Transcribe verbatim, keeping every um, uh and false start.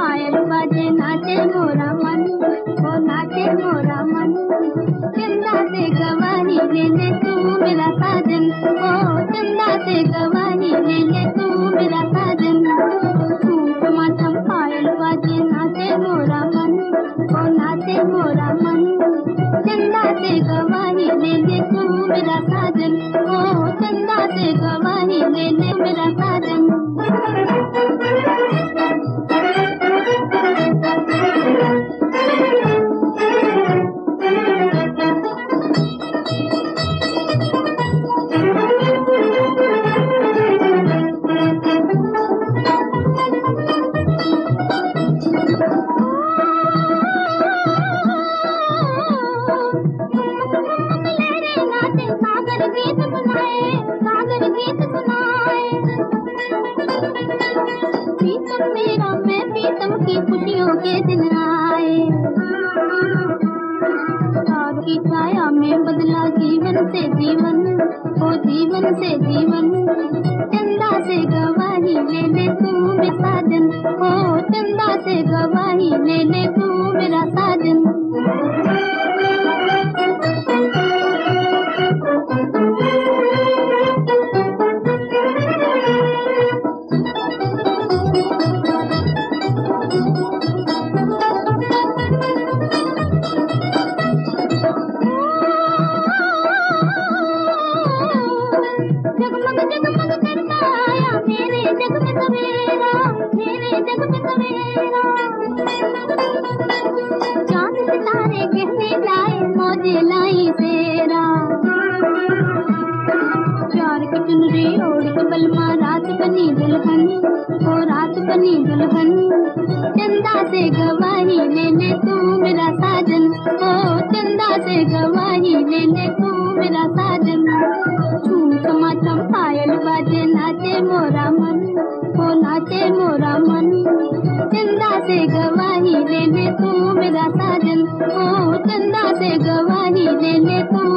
पायल बाजे नाचे मोरा मन, ओ नाचे मोरा मन। चंदा से गवाही ले ले तू मेरा साजन, ओ चंदा से गवाही ले ले तू मेरा साजन। झूम झम पायल बाजे नाचे मोरा मन, ओ नाचे मोरा मन। चंदा से गवाही ले ले तू मेरा साजन, ओ चंदा से गवाही ले ले मेरा साजन। की खुशियों के दिन आए, आपकी छाया में बदला जीवन से जीवन, ओ जीवन से जीवन। चंदा से गवाही ले ले तू मेरा साजन, ओ चंदा से गवाही ले ले तू मेरा साजन। जगमग जगमग करता आया मेरे जग में सवेरा, मेरे जग में सवेरा। चांद सितारे कहने लाए मौजे लाई तेरा, प्यार की चुनरी ओढ़ के बलमा रात बनी दुल्हन, ओ रात बनी दुल्हन। चंदा से गवाही ले ले तू मेरा साजन, ओ चंदा से गवाही ले ले तू मेरा साजन। चम पायल बाजे नाचे मोरा मन, ओ नाचे मोरा मन। चंदा से गवाही ले ले तू मेरा साजन, ओ चंदा से गवाही ले ले तू